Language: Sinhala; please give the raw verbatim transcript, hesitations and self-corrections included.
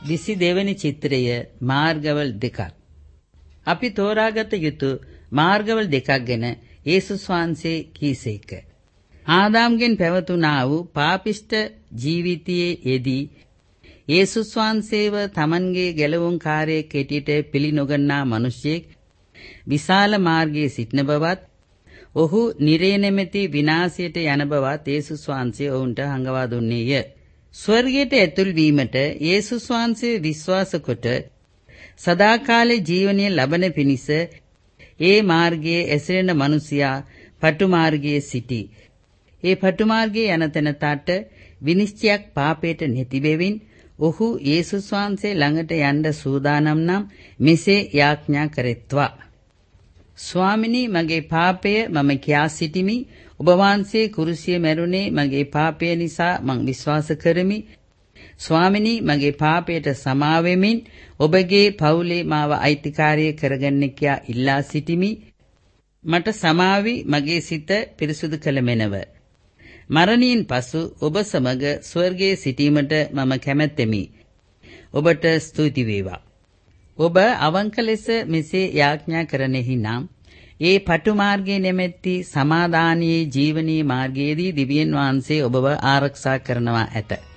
විසි දෙවැනි චිත්‍රය මාර්ගවල් දෙකක්. අපි තෝරාගත යුතු මාර්ගවල් දෙකක් ගැන යේසුස් වහන්සේ කීසේක. ආදාම්ගෙන් පැවතුනා වූ පාපිෂ්ඨ ජීවිතයේ යෙදී යේසුස් වහන්සේව තමන්ගේ ගැලවුම් කාර්යයේ කෙටිට පිළි නොගන්නා මිනිසෙක් විශාල මාර්ගයේ සිටින බවත් ඔහු නිරේ නැමැති විනාශයට යන බවත් යේසුස් වහන්සේ ඔවුන්ට හංගවා දුන්නේය. ස්වර්ගයට ඇතුල් වීමට යේසුස් වහන්සේ විශ්වාස කොට සදාකාලේ ජීවනය ලබන පිණිස ඒ මාර්ගයේ ඇසිරෙන මිනිසයා පටු මාර්ගයේ සිටි. ඒ පටු මාර්ගයේ යන තැනට විනිශ්චයක් පාපයට නැති බැවින් ඔහු යේසුස් වහන්සේ ළඟට යන්න සූදානම් නම් මෙසේ යාඥා කරෙත්වා. ස්වාමිනී, මගේ පාපය මම කියා සිටිමි. ඔබ වහන්සේ කුරුසියේ මැරුණේ මගේ පාපය නිසා මං විශ්වාස කරමි. ස්වාමිනී, මගේ පාපයට සමාව වෙමින් ඔබගේ පවුලේ මාව අයිතිකාරී කරගන්න කියා ඉල්ලා සිටිමි. මට සමාවි, මගේ සිත පිරිසුදු කළ මැනව. මරණයෙන් පසු ඔබ සමග ස්වර්ගයේ සිටීමට මම කැමැත්තෙමි. ඔබට ස්තුති වේවා. ඔබ අවංක ලෙස මෙසේ යාඥා කරනෙහි නම් ඒ පටු මාර්ගයේ නැමැති සමාදානයේ ජීවනීය මාර්ගයේදී දිව්‍යන් වහන්සේ ඔබව ආරක්ෂා කරනවා ඇත.